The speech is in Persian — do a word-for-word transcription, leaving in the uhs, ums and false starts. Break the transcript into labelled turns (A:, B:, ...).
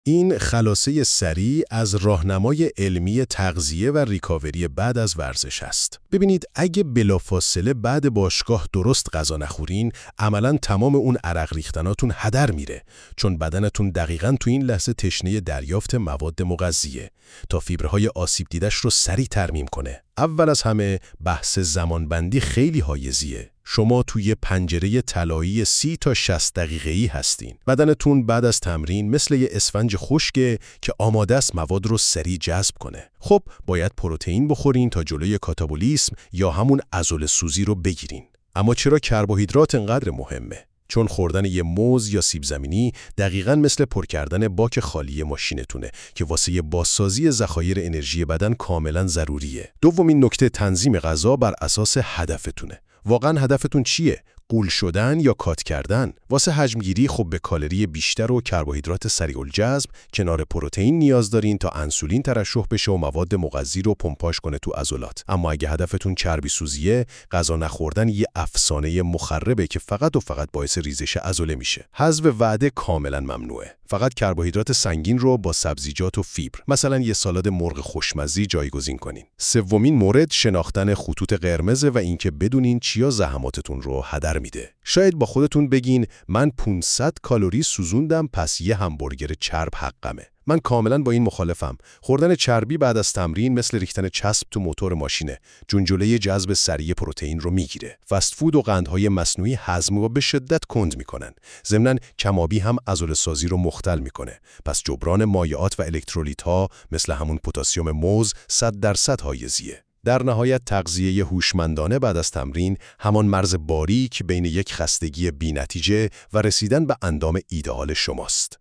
A: این خلاصه سریع از راهنمای علمی تغذیه و ریکاوری بعد از ورزش است. ببینید اگه بلافاصله بعد باشگاه درست غذا نخورین، عملاً تمام اون عرق ریختناتون هدر میره، چون بدنتون دقیقاً تو این لحظه تشنه دریافت مواد مغذیه تا فیبرهای آسیب دیدش رو سریع ترمیم کنه. اول از همه بحث زمانبندی خیلی حایزیه. شما توی پنجره طلایی سی تا شصت دقیقه‌ای هستین. بدنتون بعد از تمرین مثل یه اسفنج خشکه که آماده است مواد رو سریع جذب کنه. خب باید پروتئین بخورین تا جلوی کاتابولیسم یا همون عضله سوزی رو بگیرین. اما چرا کربوهیدرات انقدر مهمه؟ چون خوردن یه موز یا سیب زمینی دقیقاً مثل پر کردن باک خالی ماشینتونه که واسه بازسازی ذخایر انرژی بدن کاملاً ضروریه. دومین نکته تنظیم غذا بر اساس هدفتونه. واقعاً هدفتون چیه؟ غول شدن یا کات کردن؟ واسه حجمگیری خب به کالری بیشتر و کربوهیدرات سریع الجذب کنار پروتئین نیاز دارین تا انسولین ترشح بشه و مواد مغذی رو پمپاژ کنه تو عضلات. اما اگه هدفتون چربی سوزیه، غذا نخوردن یه افسانه مخربه که فقط و فقط باعث ریزش عضله میشه. حذف وعده کاملا ممنوعه. فقط کربوهیدرات سنگین رو با سبزیجات و فیبر، مثلا یه سالاد مرغ خوشمزه جایگزین کنین. سومین مورد شناختن خطوط قرمز و اینکه بدونین چیا زحماتتون رو هدر میده. شاید با خودتون بگین من پانصد کالری سوزوندم پس یه همبرگر چرب حقمه. من کاملا با این مخالفم. خوردن چربی بعد از تمرین مثل ریختن چسب تو موتور ماشینه. چون جلوی جذب سریع پروتئین رو میگیره. فست فود و قندهای مصنوعی هضم رو به شدت کند میکنن. ضمناً کمابی هم عضله سازی رو مختل میکنه. پس جبران مایعات و الکترولیت ها مثل همون پتاسیم موز صد درصد حایزیه. در نهایت تغذیه هوشمندانه بعد از تمرین همان مرز باریک بین یک خستگی بی‌نتیجه و رسیدن به اندام ایدئال شماست.